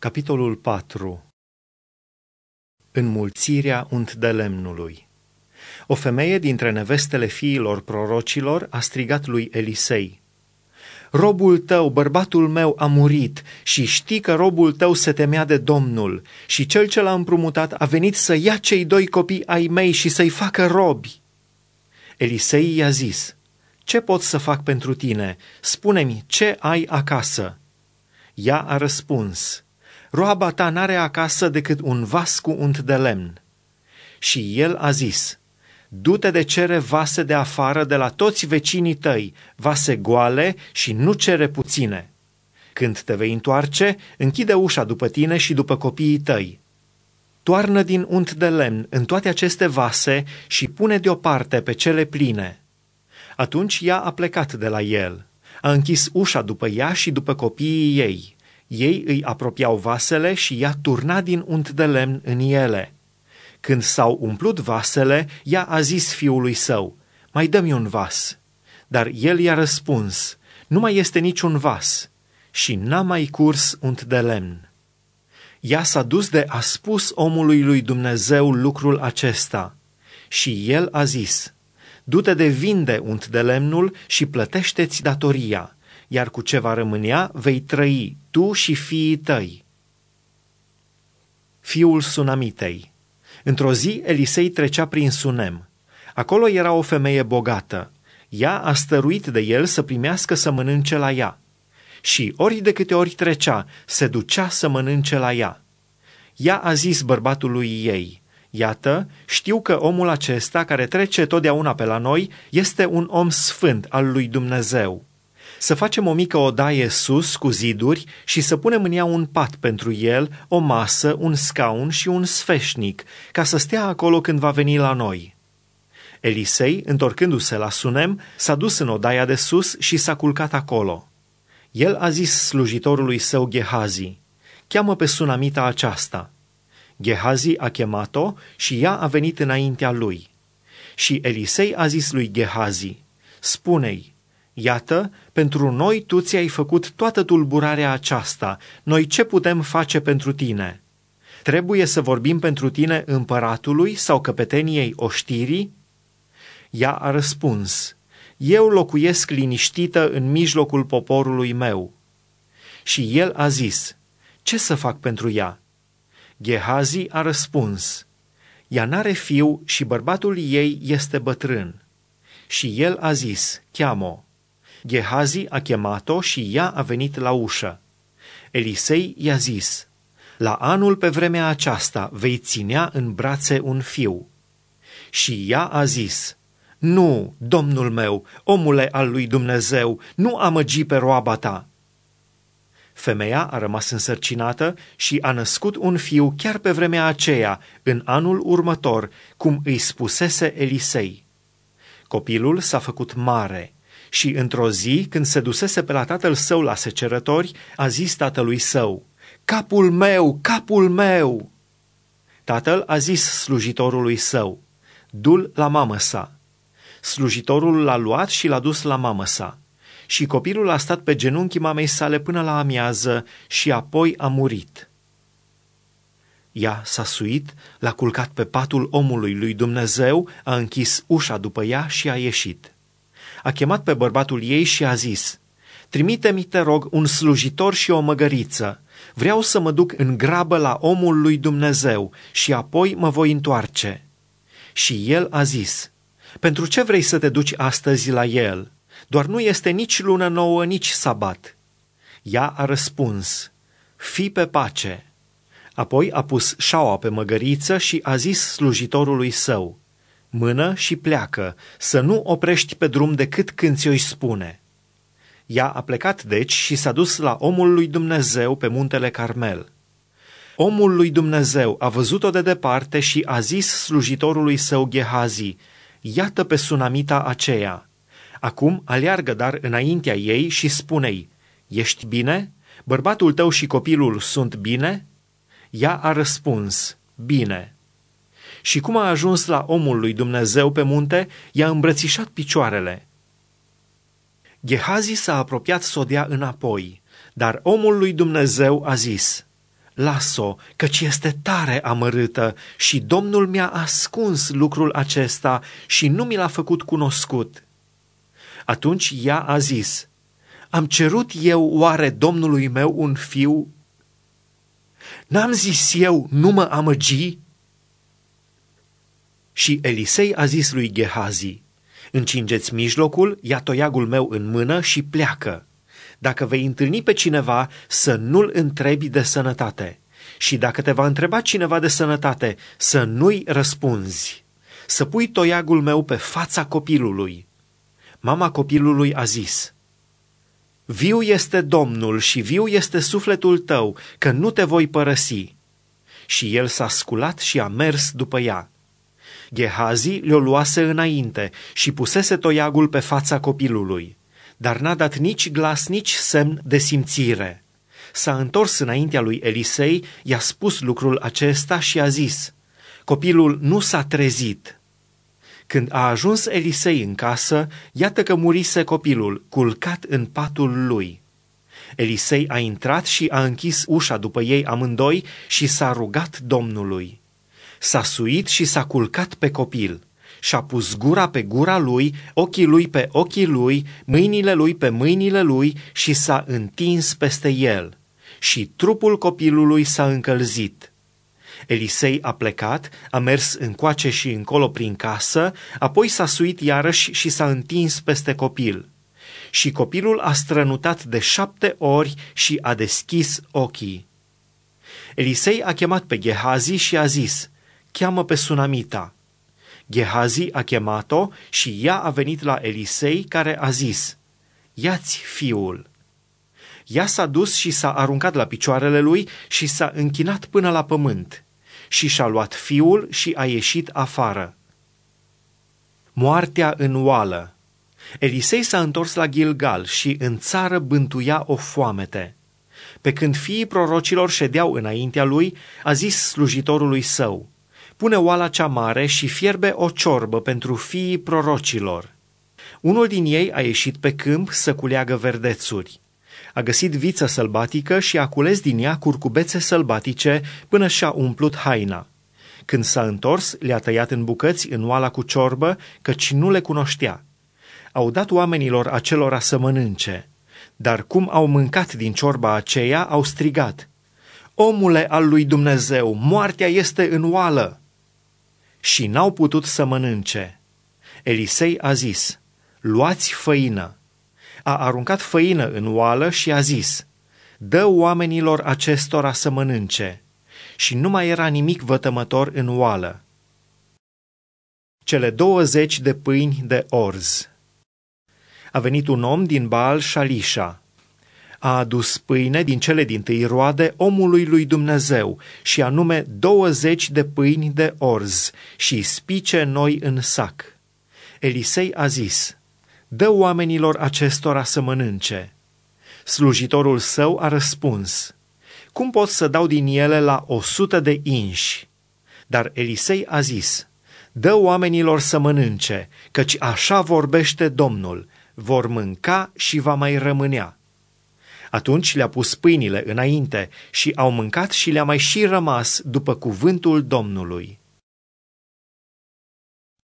Capitolul 4. Înmulțirea unt de lemnului. O femeie dintre nevestele fiilor prorocilor a strigat lui Elisei: Robul tău, bărbatul meu, a murit și știi că robul tău se temea de Domnul și cel ce l-a împrumutat a venit să ia cei 2 copii ai mei și să-i facă robi. Elisei i-a zis: Ce pot să fac pentru tine? Spune-mi, ce ai acasă? Ea a răspuns: Roaba ta n-are acasă decât un vas cu unt de lemn. Și el a zis: Du-te de cere vase de afară de la toți vecinii tăi, vase goale și nu cere puține. Când te vei întoarce, închide ușa după tine și după copiii tăi. Toarnă din unt de lemn în toate aceste vase și pune deoparte pe cele pline. Atunci ea a plecat de la el. A închis ușa după ea și după copiii ei. Ei îi apropiau vasele și ea turna din unt de lemn în ele. Când s-au umplut vasele, ea a zis fiului său: Mai dă-mi un vas. Dar el i-a răspuns: Nu mai este niciun vas. Și n-a mai curs unt de lemn. Ea s-a dus de a spus omului lui Dumnezeu lucrul acesta. Și el a zis: Du-te de vinde unt de lemnul și plătește-ți datoria, iar cu ce va rămânea vei trăi tu și fiii tăi. Fiul Sunamitei. Într-o zi Elisei trecea prin Sunem. Acolo era o femeie bogată. Ea a stăruit de el să primească să mănânce la ea. Și ori de câte ori trecea, se ducea să mănânce la ea. Ea a zis bărbatului ei: Iată, știu că omul acesta care trece totdeauna pe la noi este un om sfânt al lui Dumnezeu. Să facem o mică odaie sus cu ziduri și să punem în ea un pat pentru el, o masă, un scaun și un sfeșnic, ca să stea acolo când va veni la noi. Elisei, întorcându-se la Sunem, s-a dus în odaia de sus și s-a culcat acolo. El a zis slujitorului său Gehazi: Cheamă pe sunamita aceasta. Gehazi a chemat-o și ea a venit înaintea lui. Și Elisei a zis lui Gehazi: Spune-i: Iată, pentru noi tu ți-ai făcut toată tulburarea aceasta, noi ce putem face pentru tine? Trebuie să vorbim pentru tine împăratului sau căpeteniei oștirii? Ea a răspuns: Eu locuiesc liniștită în mijlocul poporului meu. Și el a zis: Ce să fac pentru ea? Gehazi a răspuns: Ea n-are fiu și bărbatul ei este bătrân. Și el a zis: Cheamă-o. Gehazi a chemat-o și ea a venit la ușă. Elisei i-a zis: La anul pe vremea aceasta vei ținea în brațe un fiu. Și ea a zis: Nu, domnul meu, omule al lui Dumnezeu, nu amăgi pe roaba ta. Femeia a rămas însărcinată și a născut un fiu chiar pe vremea aceea, în anul următor, cum îi spusese Elisei. Copilul s-a făcut mare și într-o zi, când se dusese pe la tatăl său la secerători, a zis tatălui său: Capul meu, capul meu! Tatăl a zis slujitorului său: Du-l la mamă sa. Slujitorul l-a luat și l-a dus la mamă sa. Și copilul a stat pe genunchii mamei sale până la amiază și apoi a murit. Ea s-a suit, l-a culcat pe patul omului lui Dumnezeu, a închis ușa după ea și a ieșit. A chemat pe bărbatul ei și a zis: Trimite-mi, te rog, un slujitor și o măgăriță. Vreau să mă duc în grabă la omul lui Dumnezeu și apoi mă voi întoarce. Și el a zis: Pentru ce vrei să te duci astăzi la el? Doar nu este nici lună nouă, nici sabat. Ea a răspuns: Fii pe pace. Apoi a pus șaua pe măgăriță și a zis slujitorului său: Mână și pleacă, să nu oprești pe drum decât când ți-o spune. Ea a plecat deci și s-a dus la omul lui Dumnezeu pe muntele Carmel. Omul lui Dumnezeu a văzut-o de departe și a zis slujitorului său Gehazi: Iată pe sunamita aceea. Acum aleargă dar înaintea ei și spune-i: Ești bine? Bărbatul tău și copilul sunt bine? Ea a răspuns: Bine. Și cum a ajuns la omul lui Dumnezeu pe munte, i-a îmbrățișat picioarele. Gehazi s-a apropiat să o dea înapoi, dar omul lui Dumnezeu a zis: las-o, căci este tare amărâtă și Domnul mi-a ascuns lucrul acesta și nu mi l-a făcut cunoscut. Atunci ea a zis: am cerut eu oare Domnului meu un fiu? N-am zis eu, nu mă amăgi? Și Elisei a zis lui Gehazi: încingeți mijlocul, ia toiagul meu în mână și pleacă. Dacă vei întâlni pe cineva, să nu-l întrebi de sănătate. Și dacă te va întreba cineva de sănătate, să nu-i răspunzi. Să pui toiagul meu pe fața copilului. Mama copilului a zis: viu este Domnul și viu este sufletul tău, că nu te voi părăsi. Și el s-a sculat și a mers după ea. Gehazi le-o luase înainte și pusese toiagul pe fața copilului, dar n-a dat nici glas, nici semn de simțire. S-a întors înaintea lui Elisei, i-a spus lucrul acesta și a zis: copilul nu s-a trezit. Când a ajuns Elisei în casă, iată că murise copilul, culcat în patul lui. Elisei a intrat și a închis ușa după ei amândoi și s-a rugat Domnului. S-a suit și s-a culcat pe copil. Și-a pus gura pe gura lui, ochii lui pe ochii lui, mâinile lui pe mâinile lui și s-a întins peste el. Și trupul copilului s-a încălzit. Elisei a plecat, a mers încoace și încolo prin casă, apoi s-a suit iarăși și s-a întins peste copil. Și copilul a strănutat de 7 ori și a deschis ochii. Elisei a chemat pe Gehazi și a zis: cheamă pe Sunamita. Gehazi a chemat-o și ea a venit la Elisei, care a zis: ia-ți fiul. Ea s-a dus și s-a aruncat la picioarele lui și s-a închinat până la pământ. Și și-a luat fiul și a ieșit afară. Moartea în oală. Elisei s-a întors la Gilgal și în țară bântuia o foamete. Pe când fiii prorocilor ședeau înaintea lui, a zis slujitorului său: pune oala cea mare și fierbe o ciorbă pentru fiii prorocilor. Unul din ei a ieșit pe câmp să culeagă verdețuri. A găsit viță sălbatică și a cules din ea curcubețe sălbatice până și-a umplut haina. Când s-a întors, le-a tăiat în bucăți în oala cu ciorbă, căci nu le cunoștea. Au dat oamenilor acelora să mănânce, dar cum au mâncat din ciorba aceea, au strigat: omule al lui Dumnezeu, moartea este în oală! Și n-au putut să mănânce. Elisei a zis: luați făină. A aruncat făină în oală și a zis: dă oamenilor acestora să mănânce. Și nu mai era nimic vătămător în oală. Cele 20 de pâini de orz. A venit un om din Baal Shalisha. A adus pâine din cele dintâi roade omului lui Dumnezeu, și anume 20 de pâini de orz și spice noi în sac. Elisei a zis: dă oamenilor acestora să mănânce. Slujitorul său a răspuns: cum pot să dau din ele la 100 de inși? Dar Elisei a zis: dă oamenilor să mănânce, căci așa vorbește Domnul, vor mânca și va mai rămânea. Atunci le-a pus pâinile înainte și au mâncat și le-a mai și rămas după cuvântul Domnului.